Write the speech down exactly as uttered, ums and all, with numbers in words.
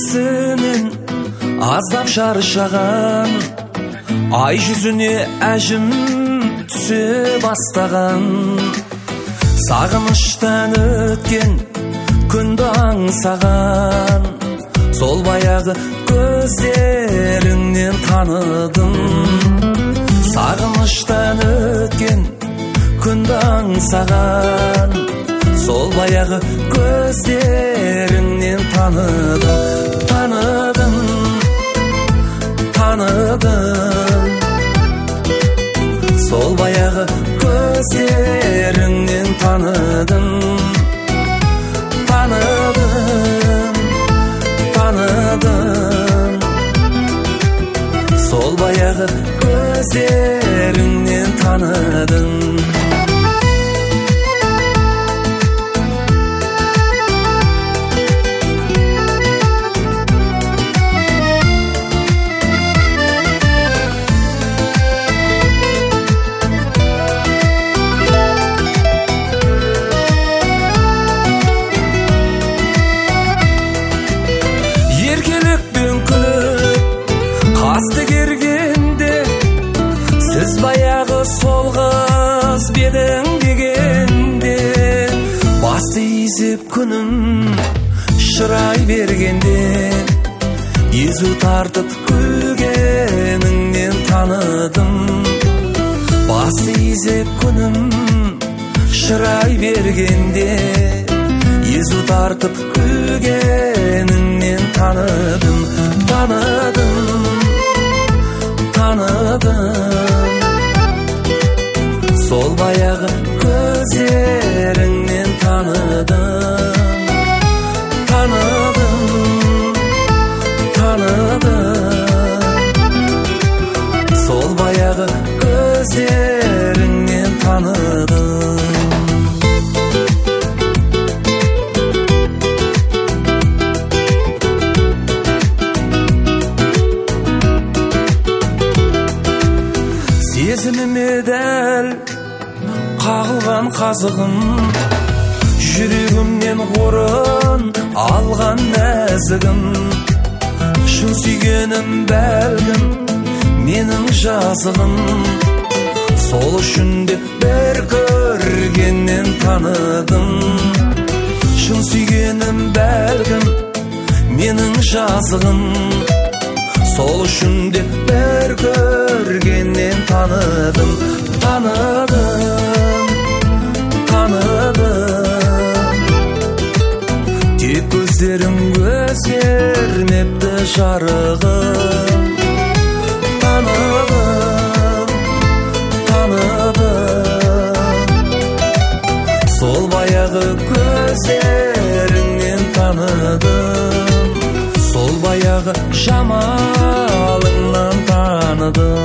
келбетсінен аздап шаршаған, ай жүзіне әжім түсе бастаған. Сағыныштан өткен күнді аңсаған, сол баяғы көздеріңнен таныдым. Сағыныштан өткен күнді аңсаған, сол баяғы көздеріңнен таныдым. Таныдым, таныдым, сол баяғы көздеріңнен таныдым. Таныдым, таныдым, сол баяғы көздеріңнен таныдым. Баяғы сол қыз бедің дегенде, басты изеп күнім шырай бергенде, езу тартып күлгеніңнен таныдым. Басты изеп күнім шырай бергенде, езу тартып күлгеніңнен таныдым. Таныдым, таныдым, сол баяғы көздеріңнен таныдым. Таныдым, таныдым, сол баяғы көздеріңнен таныдым. Сезіміме дәл қағылған қазығым, жүрегімнен орын алған нәзігім. Шын сүйгенім бәлкім менің жазығым, сол үшін де бір көргеннен таныдым. Шын сүйгенім бәлкім менің жазығым, сол үшін де бір көргеннен таныдым. Таныдым, таныдым, тек көздерім өзгермепті жарығым. Таныдым, таныдым, сол баяғы көздеріңнен таныдым. Сол баяғы жамалыңнан таныдым.